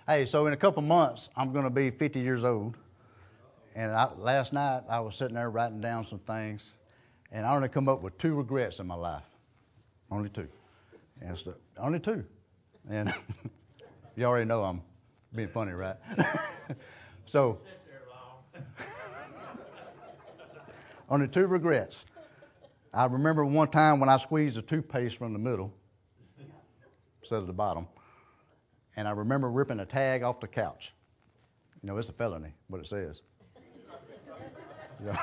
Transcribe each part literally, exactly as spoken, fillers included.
Hey, so in a couple months, I'm going to be fifty years old. And I, last night, I was sitting there writing down some things, and I only come up with two regrets in my life. Only two. And so, only two. And you already know I'm being funny, right? So, only two regrets. I remember one time when I squeezed the toothpaste from the middle instead of the bottom, and I remember ripping a tag off the couch. You know, it's a felony, what it says. Yeah.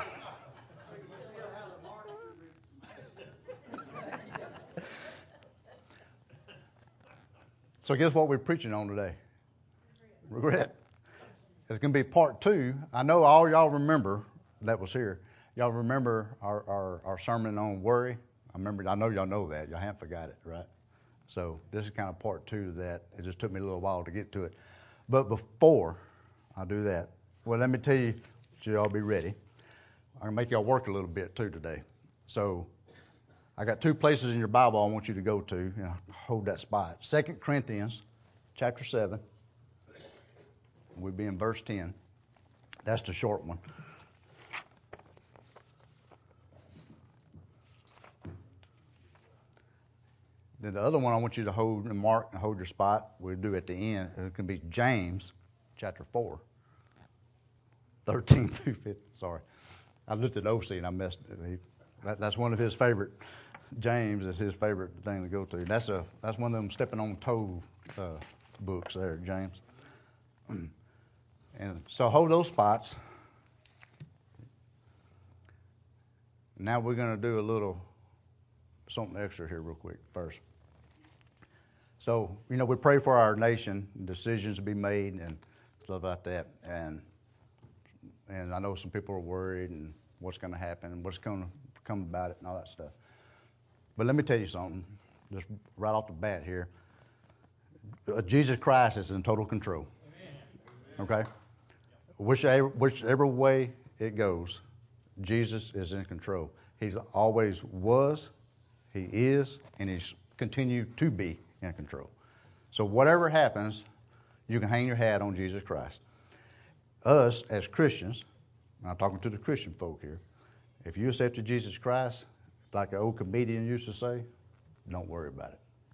So guess what we're preaching on today? Regret. It's going to be part two. I know all y'all remember that was here. Y'all remember our, our, our sermon on worry? I remember. I know y'all know that. Y'all haven't forgot it, right? So this is kind of part two to that. It just took me a little while to get to it. But before I do that, well, let me tell you, so y'all be ready. I'm going to make y'all work a little bit too today. So I got two places in your Bible I want you to go to. You know, hold that spot. Second Corinthians chapter seven. We'll be in verse ten. That's the short one. Then the other one I want you to hold and mark and hold your spot. We'll do at the end. It can be James chapter four. thirteen through fifteen. Sorry. I looked at O C and I messed it. He, that, that's one of his favorite. James is his favorite thing to go to. That's a that's one of them stepping on toe uh, books there, James. And so hold those spots. Now we're going to do a little something extra here real quick first. So, you know, we pray for our nation, decisions to be made and stuff like that. And and I know some people are worried and what's going to happen and what's going to come about it and all that stuff. But let me tell you something, just right off the bat here. Jesus Christ is in total control. Okay? Whichever, whichever way it goes, Jesus is in control. He's always was, he is, and he's continued to be in control. So whatever happens, you can hang your hat on Jesus Christ. Us as Christians, I'm talking to the Christian folk here, if you accepted Jesus Christ, like an old comedian used to say, don't worry about it.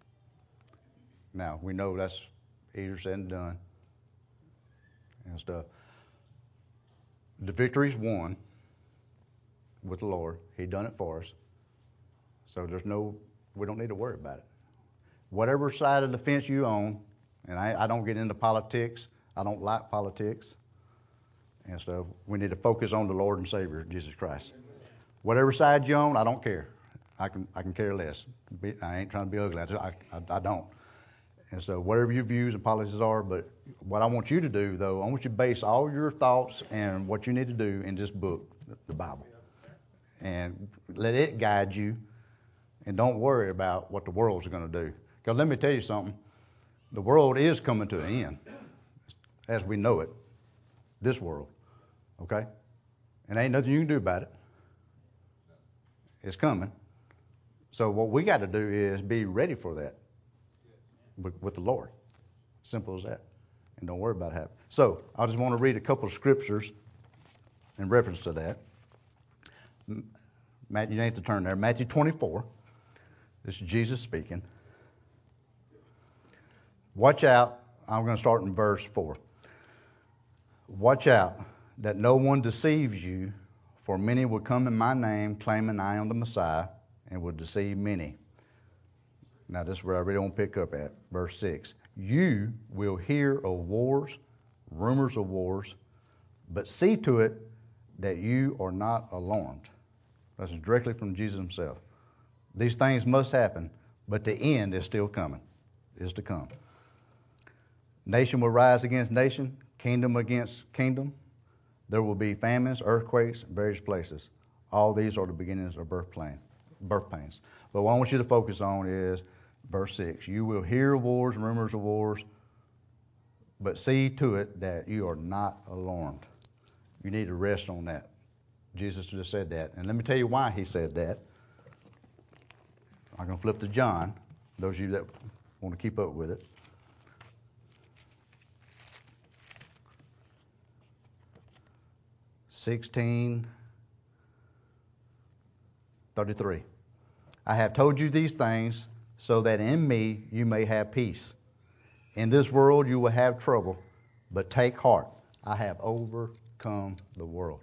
Now, we know that's easier said than done and stuff. The victory's won with the Lord. He done it for us. So there's no, we don't need to worry about it. Whatever side of the fence you own, and I, I don't get into politics. I don't like politics and stuff. We need to focus on the Lord and Savior, Jesus Christ. Whatever side you own, I don't care. I can I can care less. Be, I ain't trying to be ugly. I, just, I, I, I don't. And so whatever your views and policies are, but what I want you to do, though, I want you to base all your thoughts and what you need to do in this book, the Bible. And let it guide you, and don't worry about what the world's going to do. Because let me tell you something, the world is coming to an end, as we know it, this world, okay? And ain't nothing you can do about it. It's coming. So what we got to do is be ready for that with, with the Lord. Simple as that. And don't worry about it happening. So I just want to read a couple of scriptures in reference to that. Matthew, you need to turn there. Matthew twenty-four. This is Jesus speaking. Watch out. I'm going to start in verse four. Watch out that no one deceives you, for many will come in my name, claiming I am the Messiah, and will deceive many. Now, this is where I really want to pick up at. Verse six. You will hear of wars, rumors of wars, but see to it that you are not alarmed. That's directly from Jesus himself. These things must happen, but the end is still coming, is to come. Nation will rise against nation, kingdom against kingdom. There will be famines, earthquakes, in various places. All these are the beginnings of birth pain, birth pains. But what I want you to focus on is verse six. You will hear wars, rumors of wars, but see to it that you are not alarmed. You need to rest on that. Jesus just said that. And let me tell you why he said that. I'm going to flip to John, those of you that want to keep up with it. sixteen thirty-three. I have told you these things so that in me you may have peace. In this world you will have trouble, but take heart. I have overcome the world.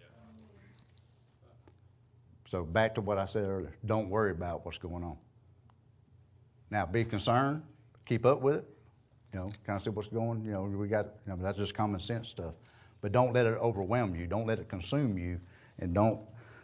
So back to what I said earlier. Don't worry about what's going on. Now be concerned. Keep up with it. You know, kind of see what's going. You know, we got. You know, that's just common sense stuff. But don't let it overwhelm you. Don't let it consume you, and don't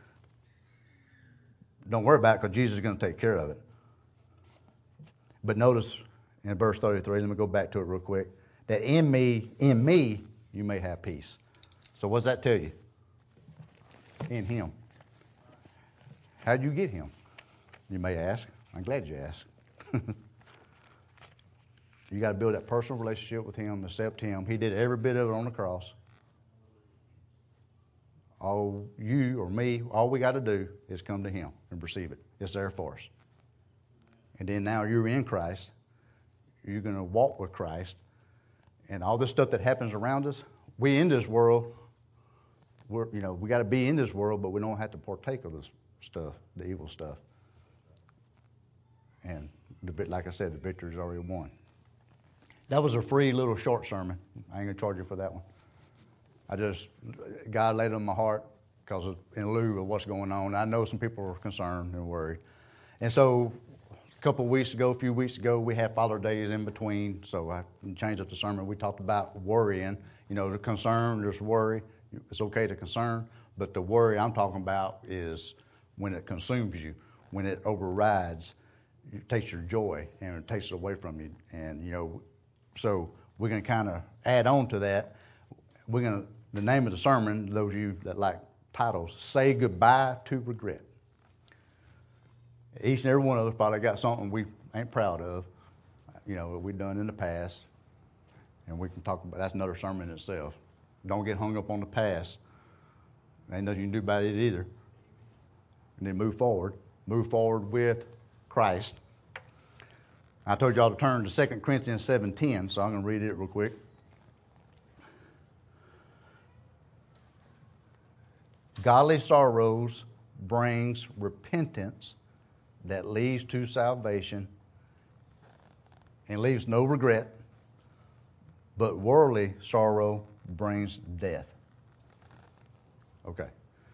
don't worry about it because Jesus is going to take care of it. But notice in verse thirty-three. Let me go back to it real quick. That in me, in me, you may have peace. So what does that tell you? In Him. How'd you get Him? You may ask. I'm glad you asked. You got to build that personal relationship with Him, accept Him. He did every bit of it on the cross. All you or me, all we got to do is come to Him and receive it. It's there for us. And then now you're in Christ. You're going to walk with Christ. And all this stuff that happens around us, we in this world, we're, you know, we got to be in this world, but we don't have to partake of this stuff, the evil stuff. And the, like I said, the victory's already won. That was a free little short sermon. I ain't gonna charge you for that one. I just, God laid it on my heart because in lieu of what's going on. I know some people are concerned and worried. And so a couple of weeks ago, a few weeks ago, we had Father's Days in between. So I changed up the sermon. We talked about worrying. You know, the concern, there's worry. It's okay to concern. But the worry I'm talking about is when it consumes you, when it overrides, it takes your joy and it takes it away from you. And, you know, so we're going to kind of add on to that. We're going to, the name of the sermon, those of you that like titles, Say Goodbye to Regret. Each and every one of us probably got something we ain't proud of, you know, that we've done in the past. And we can talk about, that's another sermon in itself. Don't get hung up on the past. Ain't nothing you can do about it either. And then move forward. Move forward with Christ. I told y'all to turn to Second Corinthians seven ten, so I'm going to read it real quick. Godly sorrows brings repentance that leads to salvation and leaves no regret, but worldly sorrow brings death. Okay.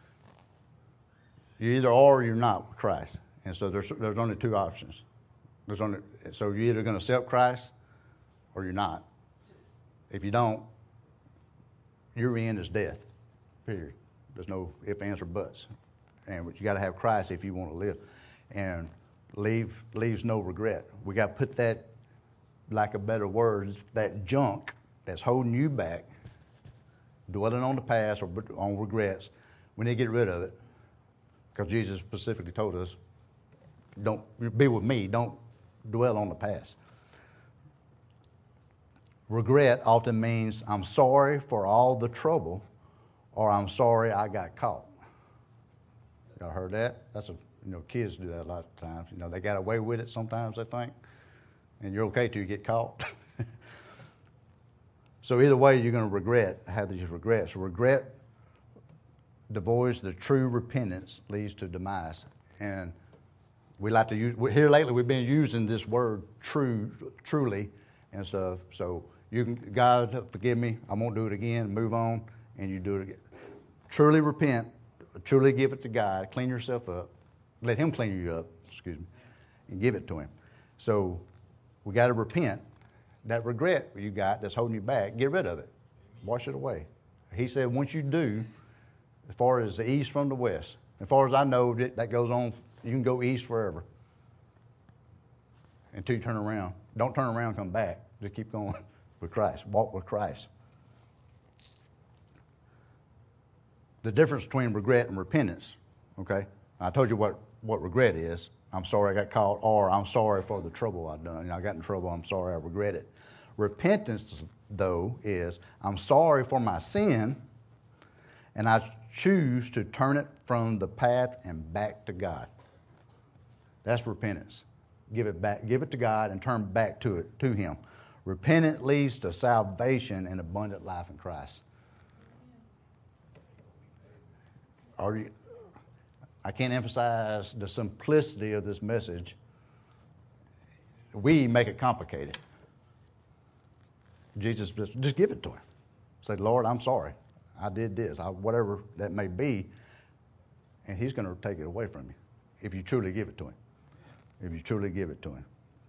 You either are or you're not with Christ. And so there's there's only two options. There's only, so you're either going to accept Christ or you're not. If you don't, your end is death. Period. There's no ifs, ands, or buts. And but you got to have Christ if you want to live. And leave leaves no regret. We got to put that, like a better word, that junk that's holding you back, dwelling on the past or on regrets. We need to get rid of it. Because Jesus specifically told us, don't be with me. Don't dwell on the past. Regret often means I'm sorry for all the trouble, or I'm sorry I got caught. Y'all heard that? That's a, you know, kids do that a lot of times. You know, they got away with it sometimes, they think, and you're okay till you get caught. So either way, you're going to regret, have these regrets. Regret devoids the true repentance, leads to demise. And we like to use, here lately we've been using this word true, truly and stuff. So you can, God, forgive me, I won't do it again, move on, and you do it again. Truly repent, truly give it to God, clean yourself up, let Him clean you up, excuse me, and give it to Him. So we got to repent. That regret you got that's holding you back, get rid of it. Wash it away. He said once you do, as far as the east from the west, as far as I know, that goes on, you can go east forever until you turn around. Don't turn around and come back. Just keep going with Christ. Walk with Christ. The difference between regret and repentance, okay? I told you what, what regret is. I'm sorry I got caught, or I'm sorry for the trouble I've done. You know, I got in trouble, I'm sorry, I regret it. Repentance, though, is I'm sorry for my sin, and I choose to turn it from the path and back to God. That's repentance. Give it back, give it to God and turn back to it, to Him. Repentance leads to salvation and abundant life in Christ. Are you, I can't emphasize the simplicity of this message. We make it complicated. Jesus, just, just give it to him. Say, Lord, I'm sorry. I did this, I, whatever that may be, and he's going to take it away from you if you truly give it to him. If you truly give it to him.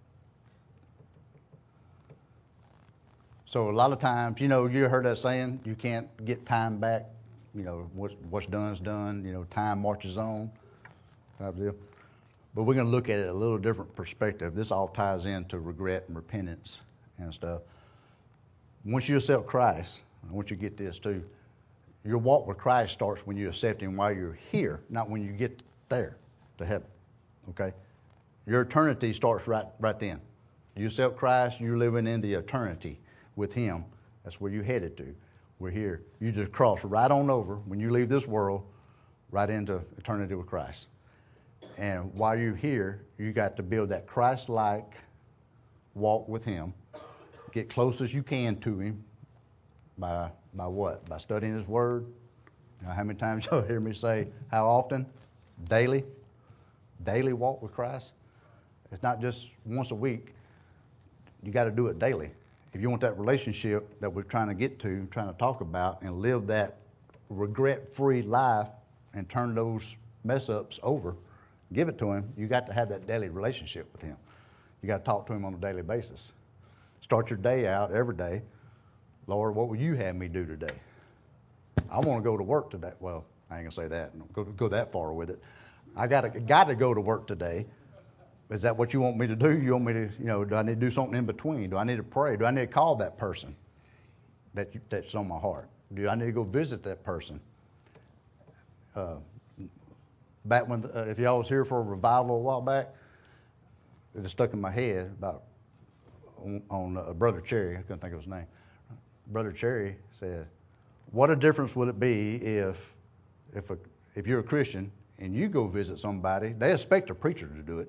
So a lot of times, you know, you heard that saying, you can't get time back. You know, what's, what's done is done. You know, time marches on. Type deal. But we're going to look at it a little different perspective. This all ties into regret and repentance and stuff. Once you accept Christ, I want you to get this too. Your walk with Christ starts when you accept him while you're here, not when you get there to heaven. Okay? Your eternity starts right right then. You accept Christ, you're living in the eternity with him. That's where you're headed to. We're here. You just cross right on over when you leave this world, right into eternity with Christ. And while you're here, you got to build that Christ-like walk with him. Get close as you can to him. By by what? By studying his word. You know, how many times y'all hear me say, how often? Daily. Daily walk with Christ. It's not just once a week. You got to do it daily. If you want that relationship that we're trying to get to, trying to talk about, and live that regret-free life and turn those mess-ups over, give it to him, you got to have that daily relationship with him. You got to talk to him on a daily basis. Start your day out every day. Lord, what will you have me do today? I want to go to work today. Well, I ain't going to say that. Don't go, go that far with it. I got to, got to go to work today. Is that what you want me to do? You want me to, you know, do I need to do something in between? Do I need to pray? Do I need to call that person that you, that's on my heart? Do I need to go visit that person? Uh, back when, uh, if y'all was here for a revival a while back, it just stuck in my head about on, on uh, Brother Cherry. I couldn't think of his name. Brother Cherry said, what a difference would it be if if a, if you're a Christian and you go visit somebody, they expect a preacher to do it.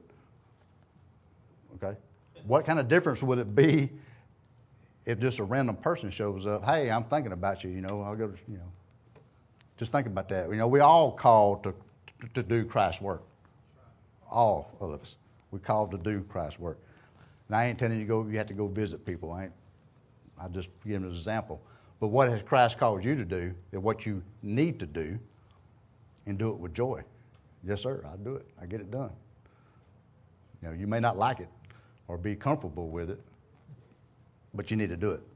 Okay? What kind of difference would it be if just a random person shows up? Hey, I'm thinking about you, you know, I'll go to, you know. Just think about that. You know, we all called to, to, to do Christ's work. All of us. We're called to do Christ's work. And I ain't telling you to go, you have to go visit people. I ain't I just give an example. But what has Christ called you to do, and what you need to do, and do it with joy. Yes, sir, I'll do it. I get it done. You know, you may not like it or be comfortable with it, but you need to do it.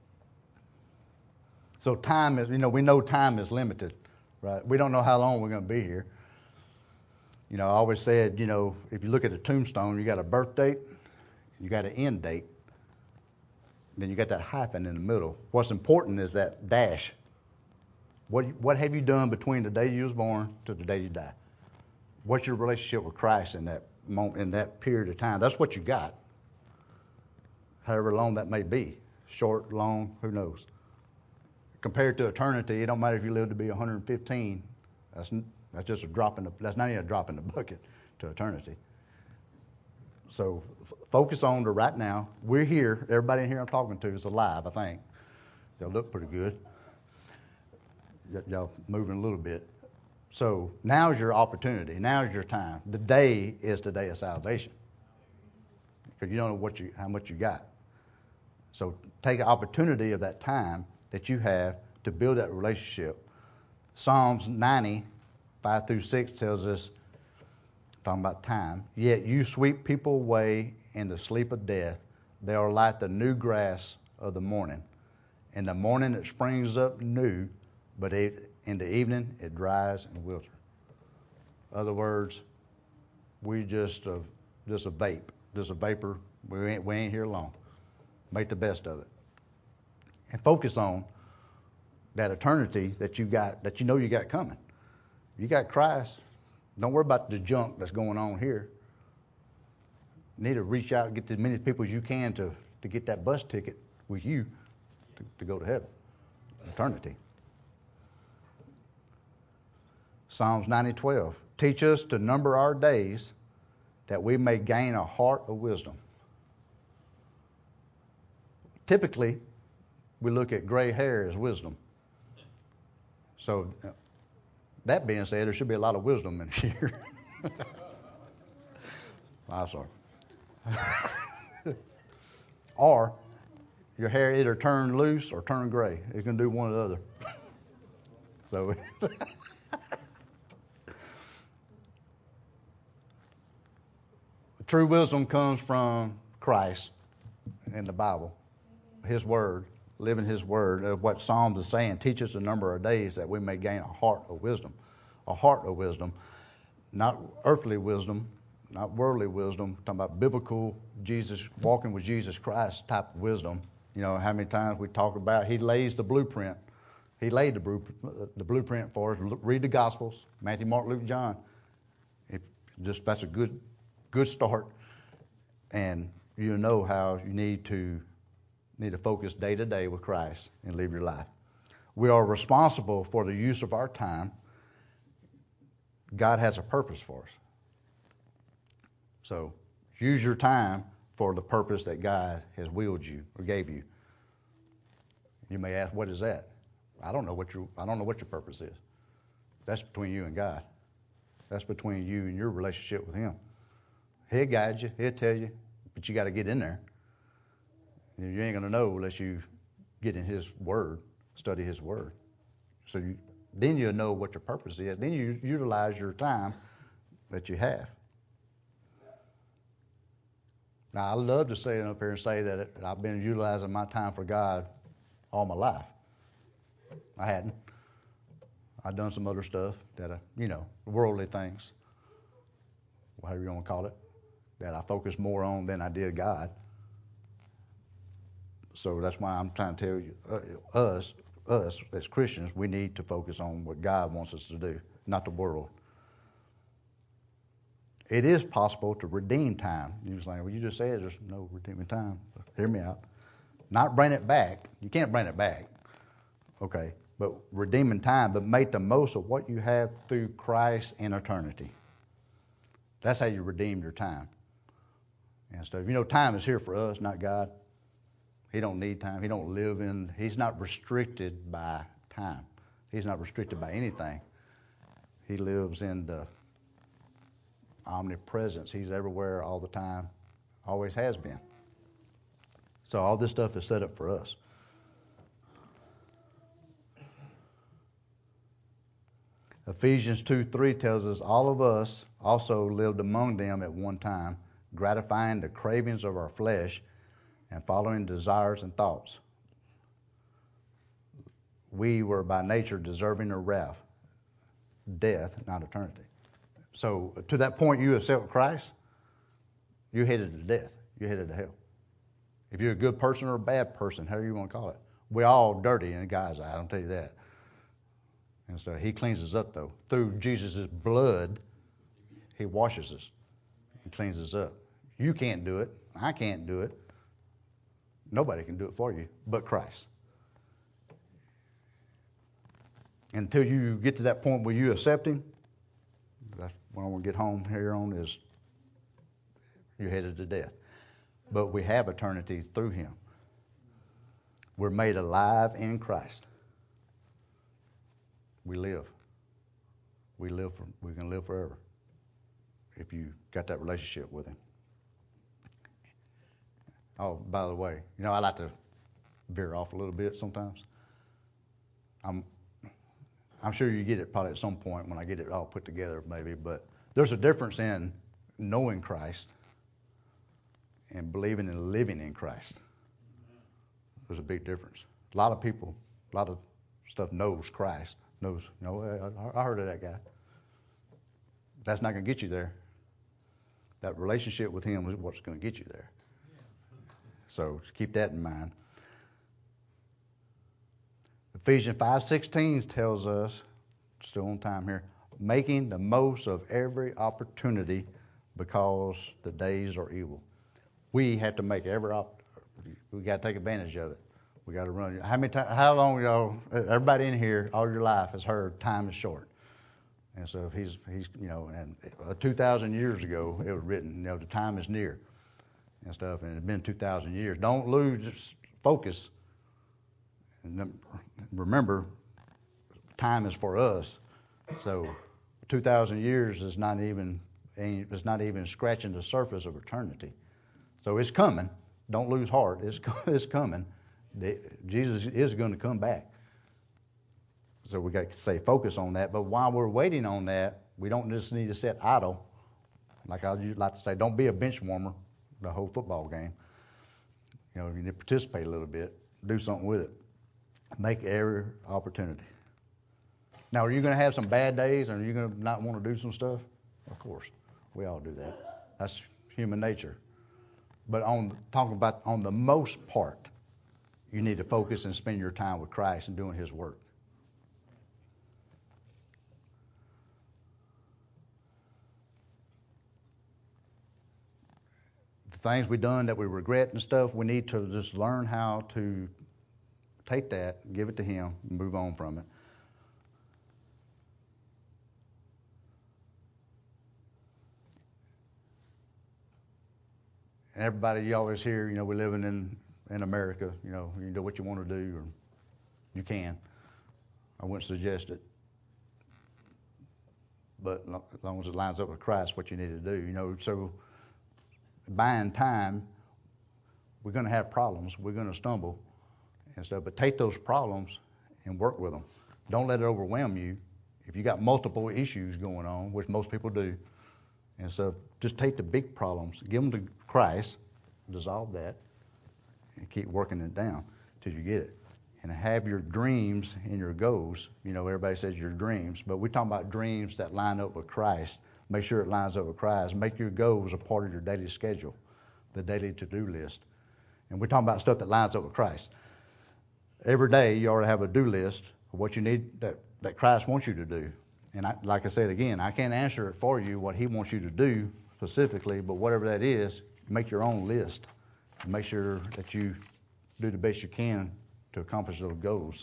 So time is, you know, we know time is limited, right? We don't know how long we're going to be here. You know, I always said, you know, if you look at a tombstone, you got a birth date, you got an end date. Then you got that hyphen in the middle. What's important is that dash. What what have you done between the day you was born to the day you die? What's your relationship with Christ in that moment, in that period of time? That's what you got. However long that may be, short, long, who knows? Compared to eternity, it don't matter if you live to be one hundred fifteen. That's that's just a drop in the. That's not even a drop in the bucket to eternity. So f- focus on the right now. We're here. Everybody in here I'm talking to is alive, I think. Y'all look pretty good. Y- y'all moving a little bit. So now's your opportunity. Now's your time. The day is the day of salvation. Because you don't know what you, how much you got. So take an opportunity of that time that you have to build that relationship. Psalms ninety, five through six tells us, talking about time, yet you sweep people away in the sleep of death. They are like the new grass of the morning. In the morning it springs up new, but it, in the evening it dries and withers. In other words, we just a, just a vape, just a vapor. We ain't, we ain't here long. Make the best of it. And focus on that eternity that you got, that you know you got coming. You got Christ. Don't worry about the junk that's going on here. You need to reach out and get as many people as you can to, to get that bus ticket with you to, to go to heaven, eternity. Psalms ninety twelve. Teach us to number our days that we may gain a heart of wisdom. Typically, we look at gray hair as wisdom. So That being said, there should be a lot of wisdom in here. I'm sorry. Or your hair either turn loose or turn gray. It can do one or the other. So true wisdom comes from Christ in the Bible, His Word, living His Word. Uh, what Psalms is saying, teach us a number of days that we may gain a heart of wisdom. A heart of wisdom, not earthly wisdom, not worldly wisdom. I'm talking about biblical Jesus, walking with Jesus Christ type of wisdom. You know, how many times we talk about He lays the blueprint. He laid the, blu- the blueprint for us. Read the Gospels, Matthew, Mark, Luke, John. It just that's a good, good start. And you know how you need to need to focus day to day with Christ and live your life. We are responsible for the use of our time. God has a purpose for us. So use your time for the purpose that God has willed you or gave you. You may ask, what is that? I don't know what your I don't know what your purpose is. That's between you and God. That's between you and your relationship with Him. He'll guide you. He'll tell you, but you got to get in there. You ain't gonna know unless you get in His Word, study His Word. So you, then you'll know what your purpose is. Then you utilize your time that you have. Now I love to stand up here and say that it, I've been utilizing my time for God all my life. I hadn't. I've done some other stuff that I, you know, worldly things, whatever you want to call it, that I focused more on than I did God. So that's why I'm trying to tell you, uh, us, us as Christians, we need to focus on what God wants us to do, not the world. It is possible to redeem time. You was like, well, you just said there's no redeeming time. Hear me out. Not bring it back. You can't bring it back. Okay, but redeeming time, but make the most of what you have through Christ in eternity. That's how you redeem your time and stuff. You know, time is here for us, not God. He don't need time. He don't live in. He's not restricted by time. He's not restricted by anything. He lives in the omnipresence. He's everywhere all the time. Always has been. So all this stuff is set up for us. Ephesians two three tells us all of us also lived among them at one time, gratifying the cravings of our flesh and following desires and thoughts. We were by nature deserving of wrath, death, not eternity. So to that point you accept Christ, you're headed to death. You're headed to hell. If you're a good person or a bad person, however you want to call it. We're all dirty in God's eye, I'll tell you that. And so He cleans us up, though. Through Jesus' blood, He washes us. He cleans us up. You can't do it. I can't do it. Nobody can do it for you but Christ. Until you get to that point where you accept Him, that's when I want to get home here on is you're headed to death. But we have eternity through Him. We're made alive in Christ. We live. We live. For, we can live forever if you got that relationship with Him. Oh, by the way, you know I like to veer off a little bit sometimes. I'm, I'm sure you get it probably at some point when I get it all put together, maybe. But there's a difference in knowing Christ and believing and living in Christ. There's a big difference. A lot of people, a lot of stuff knows Christ. Knows, you know, I, I heard of that guy. That's not going to get you there. That relationship with Him is what's going to get you there. So just keep that in mind. Ephesians five sixteen tells us, still on time here, making the most of every opportunity because the days are evil. We have to make every op- we got to take advantage of it. We got to run. How many times? How long, y'all? Everybody in here, all your life has heard time is short. And so if he's he's you know, and uh, two thousand years ago it was written, you know, the time is near, and stuff. And it's been two thousand years. Don't lose focus. And remember, time is for us, So two thousand years is not even is not even scratching the surface of eternity. So it's coming. Don't lose heart. It's it's coming. Jesus is going to come back. So we got to stay focused on that. But while we're waiting on that, we don't just need to sit idle. Like I like to say, don't be a bench warmer the whole football game. You know, you need to participate a little bit, do something with it. Make every opportunity. Now, are you going to have some bad days, and are you going to not want to do some stuff? Of course, we all do that. That's human nature. But on talking about on the most part, you need to focus and spend your time with Christ and doing His work. The things we've done that we regret and stuff, we need to just learn how to take that, give it to Him, and move on from it. And everybody, you always hear, you know, we're living in, in America, you know, you do what you want to do, or you can. I wouldn't suggest it. But as long as it lines up with Christ, what you need to do, you know, so buying time, we're going to have problems, we're going to stumble and stuff, but take those problems and work with them. Don't let it overwhelm you. If you got multiple issues going on, which most people do, and so just take the big problems, give them to Christ, dissolve that, and keep working it down till you get it. And have your dreams and your goals. You know, everybody says your dreams, but we're talking about dreams that line up with Christ. Make sure it lines up with Christ. Make your goals a part of your daily schedule, the daily to-do list. And we're talking about stuff that lines up with Christ. Every day you ought to have a do list of what you need that, that Christ wants you to do. And I, like I said again, I can't answer it for you what He wants you to do specifically, but whatever that is, make your own list and make sure that you do the best you can to accomplish those goals.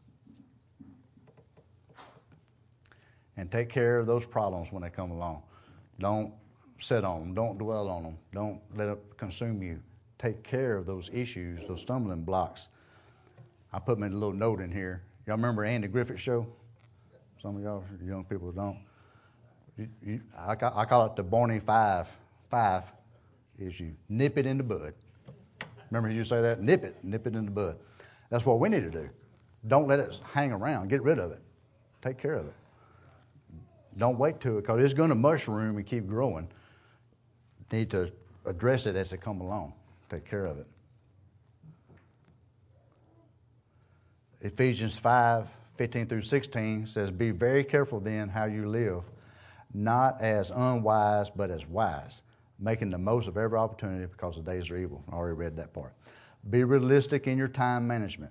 And take care of those problems when they come along. Don't sit on them. Don't dwell on them. Don't let it consume you. Take care of those issues, those stumbling blocks. I put my little note in here. Y'all remember Andy Griffith Show? Some of y'all young people don't. You, you, I, I call it the Barney Five. Five is you nip it in the bud. Remember you say that? Nip it, nip it in the bud. That's what we need to do. Don't let it hang around. Get rid of it. Take care of it. Don't wait till it, because it's going to mushroom and keep growing. Need to address it as it come along. Take care of it. Ephesians five, fifteen through sixteen says, be very careful then how you live, not as unwise, but as wise, making the most of every opportunity because the days are evil. I already read that part. Be realistic in your time management.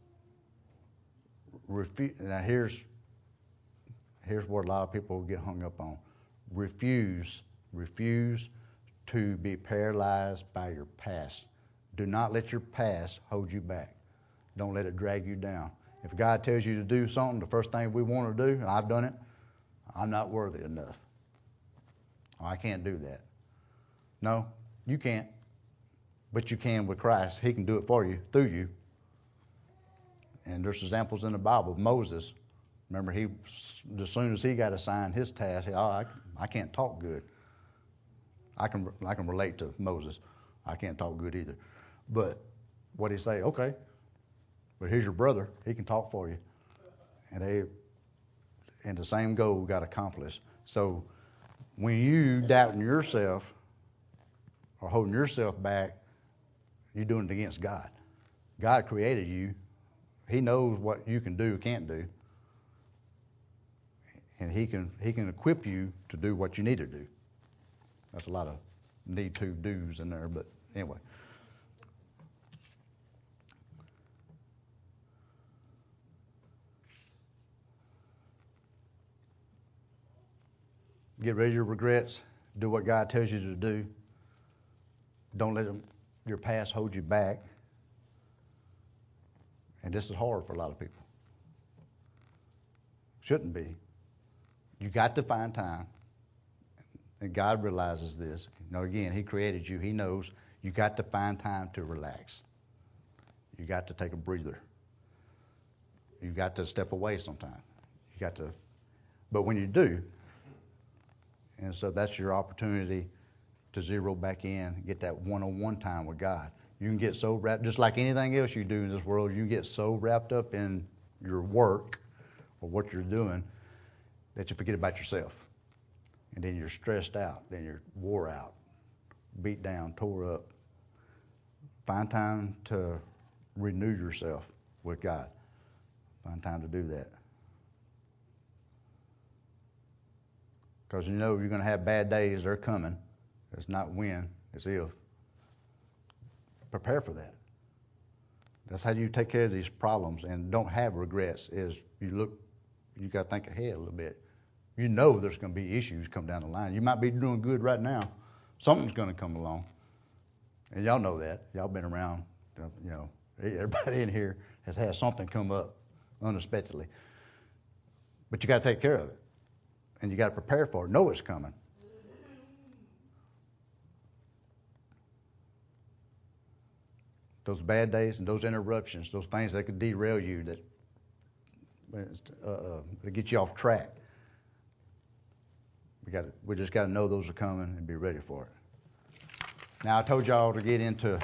Refu- now here's here's what a lot of people get hung up on. Refuse, refuse to be paralyzed by your past. Do not let your past hold you back. Don't let it drag you down. If God tells you to do something, the first thing we want to do, and I've done it, I'm not worthy enough. Oh, I can't do that. No, you can't. But you can with Christ. He can do it for you, through you. And there's examples in the Bible. Moses, remember, he as soon as he got assigned his task, he, oh, I, I can't talk good. I can I can relate to Moses. I can't talk good either. But what did he say? Okay, but here's your brother. He can talk for you. And they and the same goal got accomplished. So when you doubting yourself or holding yourself back, you're doing it against God. God created you. He knows what you can do, can't do. And he can he can equip you to do what you need to do. That's a lot of need to do's in there, but anyway. Get rid of your regrets. Do what God tells you to do. Don't let them, your past hold you back. And this is hard for a lot of people. Shouldn't be. You got to find time. And God realizes this. You know, again, He created you. He knows you got to find time to relax. You got to take a breather. You got to step away sometime. You got to But when you do, and so that's your opportunity to zero back in, get that one-on-one time with God. You can get so wrapped, just like anything else you do in this world, you get so wrapped up in your work or what you're doing that you forget about yourself. And then you're stressed out, then you're wore out, beat down, tore up. Find time to renew yourself with God. Find time to do that. Because you know you're going to have bad days. They're coming. It's not when, it's if. Prepare for that. That's how you take care of these problems and don't have regrets. Is you look, you got to think ahead a little bit. You know there's going to be issues come down the line. You might be doing good right now. Something's going to come along. And y'all know that. Y'all been around, you know, everybody in here has had something come up unexpectedly. But you got to take care of it. And you got to prepare for it. Know it's coming. Those bad days and those interruptions, those things that could derail you, that uh, uh, that get you off track. We got we just got to know those are coming and be ready for it. Now I told y'all to get into.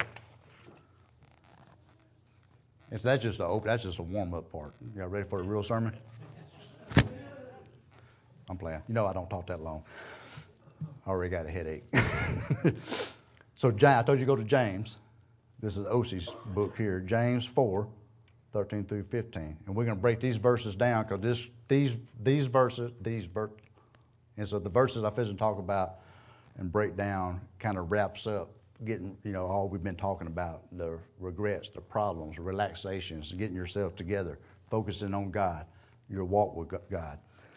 It's, that's just a open. That's just a warm up part. Y'all ready for the real sermon? I'm playing. You know I don't talk that long. I already got a headache. So I told you to go to James. This is O C's book here, James four, thirteen through fifteen. And we're going to break these verses down because this, these these verses, these ver- and so the verses I finish talk about and break down kind of wraps up getting, you know, all we've been talking about, the regrets, the problems, relaxations, getting yourself together, focusing on God, your walk with God.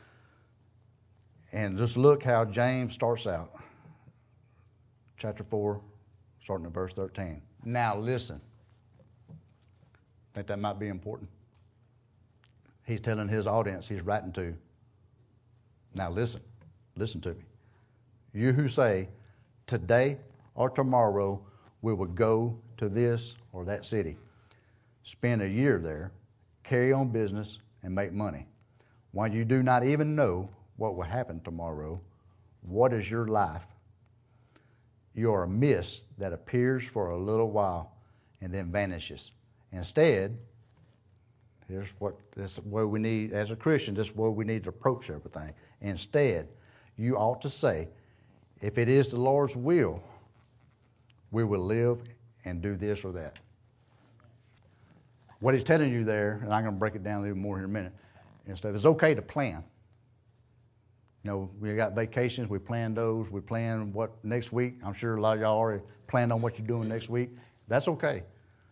And just look how James starts out. Chapter four, starting at verse thirteen. Now listen. Think that might be important. He's telling his audience he's writing to. Now listen. Listen to me. You who say, today or tomorrow we will go to this or that city, spend a year there, carry on business, and make money. While you do not even know what will happen tomorrow, what is your life? You are a mist that appears for a little while and then vanishes. Instead, here's what this is where we need, as a Christian, this is where we need to approach everything. Instead, you ought to say, if it is the Lord's will, we will live and do this or that. What he's telling you there, and I'm going to break it down a little more here in a minute, instead, it's okay to plan. You know, we got vacations, we plan those, we plan what next week. I'm sure a lot of y'all already planned on what you're doing next week. That's okay.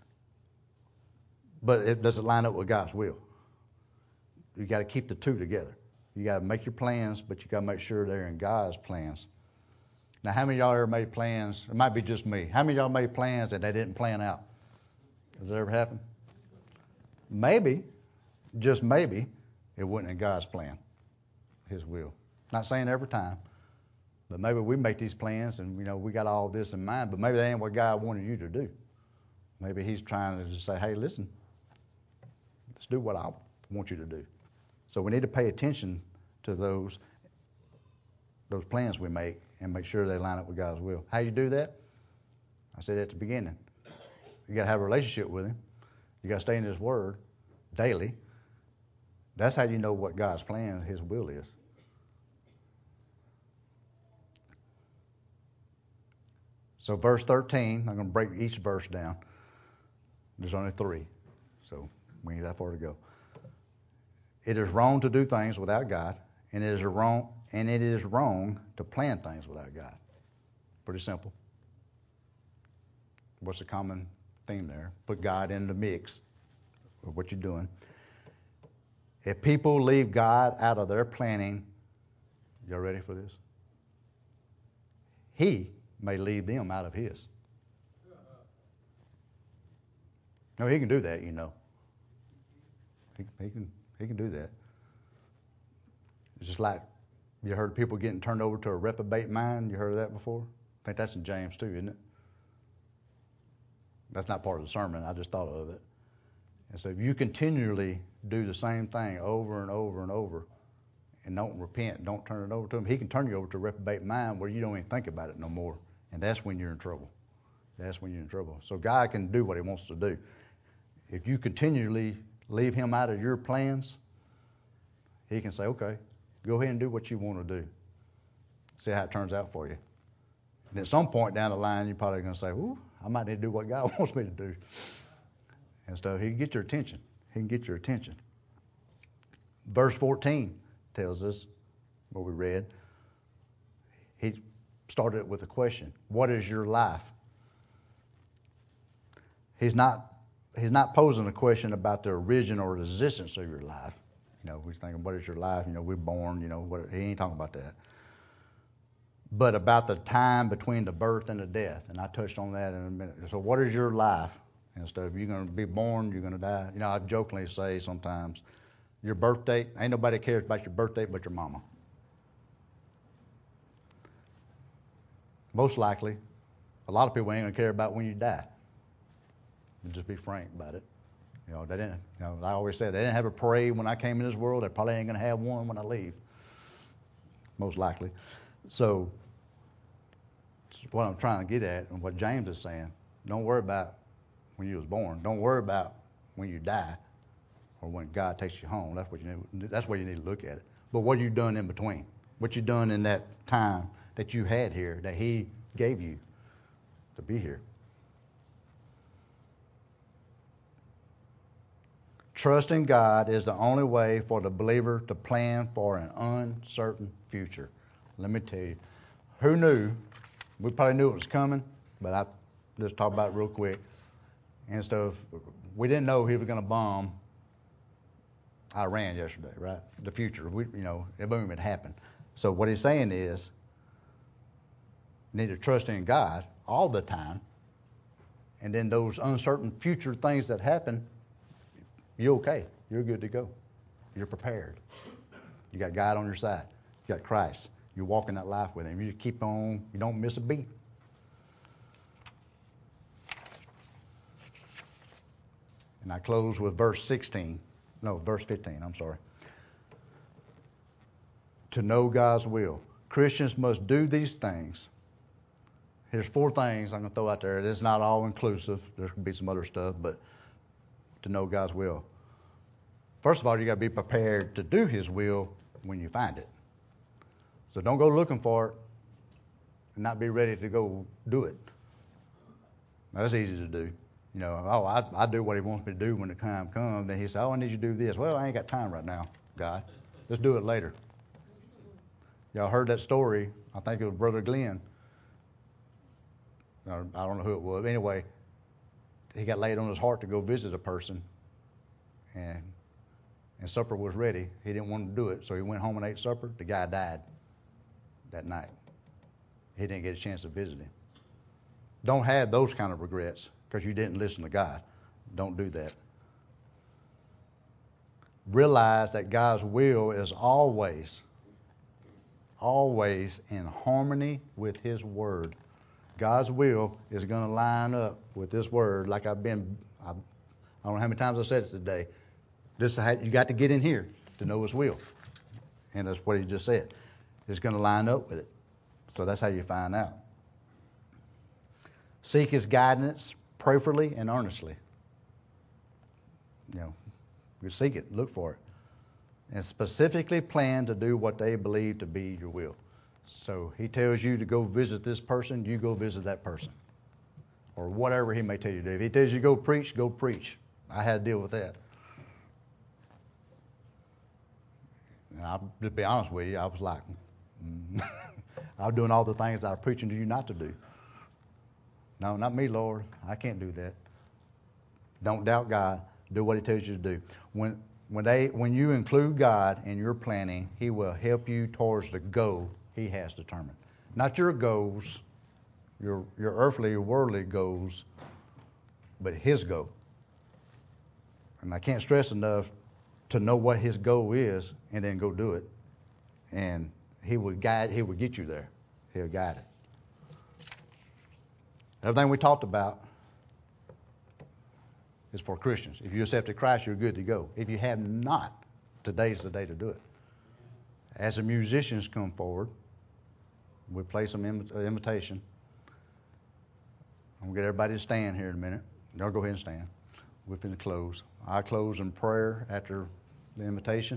But it doesn't line up with God's will. You got to keep the two together. You got to make your plans, but you got to make sure they're in God's plans. Now, how many of y'all ever made plans? It might be just me. How many of y'all made plans and they didn't plan out? Has that ever happened? Maybe, just maybe, it wasn't in God's plan, His will. Not saying every time, but maybe we make these plans and, you know, we got all this in mind, but maybe that ain't what God wanted you to do. Maybe He's trying to just say, hey, listen, let's do what I want you to do. So we need to pay attention to those those plans we make and make sure they line up with God's will. How you do that? I said at the beginning. You got to have a relationship with Him. You got to stay in His Word daily. That's how you know what God's plan, His will is. So verse thirteen, I'm going to break each verse down. There's only three, so we ain't that far to go. It is wrong to do things without God, and it is wrong, and it is wrong to plan things without God. Pretty simple. What's the common theme there? Put God in the mix of what you're doing. If people leave God out of their planning, y'all ready for this? He may leave them out of His. No, He can do that, you know. He, he can he can do that. It's just like, you heard of people getting turned over to a reprobate mind? You heard of that before? I think that's in James too, isn't it? That's not part of the sermon. I just thought of it. And so if you continually do the same thing over and over and over, and don't repent, don't turn it over to him, he can turn you over to a reprobate mind where you don't even think about it no more. And that's when you're in trouble. That's when you're in trouble. So God can do what he wants to do. If you continually leave him out of your plans, he can say, okay, go ahead and do what you want to do. See how it turns out for you. And at some point down the line, you're probably going to say, ooh, I might need to do what God wants me to do. And so he can get your attention. He can get your attention. Verse fourteen tells us, what we read, he started it with a question. What is your life? He's not he's not posing a question about the origin or existence of your life. You know, he's thinking, what is your life? You know, we're born, you know, what, he ain't talking about that. But about the time between the birth and the death. And I touched on that in a minute. So what is your life and stuff? You're going to be born, you're going to die. You know, I jokingly say sometimes, your birth date, ain't nobody cares about your birth date but your mama. Most likely, a lot of people ain't going to care about when you die. Just be frank about it. You know, they didn't, you know, I always say they didn't have a parade when I came in this world. They probably ain't going to have one when I leave. Most likely. So, what I'm trying to get at and what James is saying, don't worry about when you was born. Don't worry about when you die or when God takes you home. That's what you need, that's where you need to look at it. But what have you done in between? What you done in that time that you had here, that he gave you to be here? Trusting God is the only way for the believer to plan for an uncertain future. Let me tell you, who knew? We probably knew it was coming, but I just talk about it real quick and stuff. We didn't know he was going to bomb Iran yesterday, right? The future, we, you know, boom, it happened. So what he's saying is, you need to trust in God all the time, and then those uncertain future things that happen, you're okay. You're good to go. You're prepared. You got God on your side. You got Christ. You're walking that life with him. You keep on. You don't miss a beat. And I close with verse sixteen. No, verse fifteen. I'm sorry. To know God's will. Christians must do these things. Here's four things I'm going to throw out there. It's not all inclusive. There's going to be some other stuff, but to know God's will. First of all, you got to be prepared to do his will when you find it. So don't go looking for it and not be ready to go do it. Now, that's easy to do. You know, oh, I, I do what he wants me to do when the time comes. Then he says, oh, I need you to do this. Well, I ain't got time right now, God. Let's do it later. Y'all heard that story. I think it was Brother Glenn. Or, I don't know who it was. Anyway, he got laid on his heart to go visit a person. And and supper was ready. He didn't want to do it, so he went home and ate supper. The guy died that night. He didn't get a chance to visit him. Don't have those kind of regrets because you didn't listen to God. Don't do that. Realize that God's will is always, always in harmony with his word. God's will is going to line up with this word like I've been, I, I don't know how many times I said it today. This you got to get in here to know his will. And that's what he just said. It's going to line up with it. So that's how you find out. Seek his guidance prayerfully and earnestly. You know, you seek it, look for it. And specifically plan to do what they believe to be your will. So he tells you to go visit this person, you go visit that person. Or whatever he may tell you to do. If he tells you to go preach, go preach. I had to deal with that. And I'll just be honest with you, I was like, mm. I was doing all the things I was preaching to you not to do. No, not me, Lord. I can't do that. Don't doubt God. Do what he tells you to do. When when they when you include God in your planning, he will help you towards the goal he has determined. Not your goals, your your earthly, worldly goals, but his goal. And I can't stress enough to know what his goal is and then go do it. And he will guide, he will get you there. He'll guide it. Everything we talked about is for Christians. If you accepted Christ, you're good to go. If you have not, today's the day to do it. As the musicians come forward, we play some im- uh, invitation. I'm going to get everybody to stand here in a minute. Y'all go ahead and stand. We're going to close. I close in prayer after the invitation.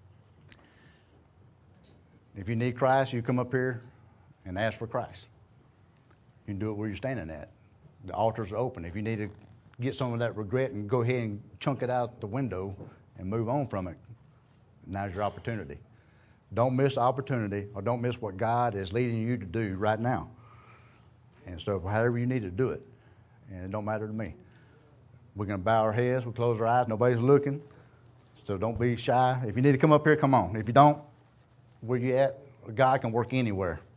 If you need Christ, you come up here and ask for Christ. You can do it where you're standing at. The altars are open. If you need to get some of that regret and go ahead and chunk it out the window and move on from it, now's your opportunity. Don't miss the opportunity, or don't miss what God is leading you to do right now. And so however you need to do it, and it don't matter to me. We're going to bow our heads, we'll close our eyes, nobody's looking, so don't be shy. If you need to come up here, come on. If you don't, where you at, God can work anywhere.